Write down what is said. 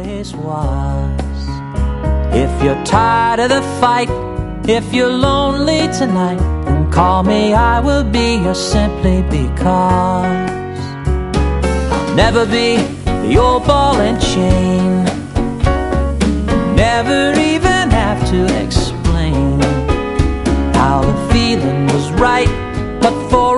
always was. If you're tired of the fight, if you're lonely tonight, then call me, I will be yours simply because I'll never be the old ball and chain. Never even have to explain how the feeling was right, but for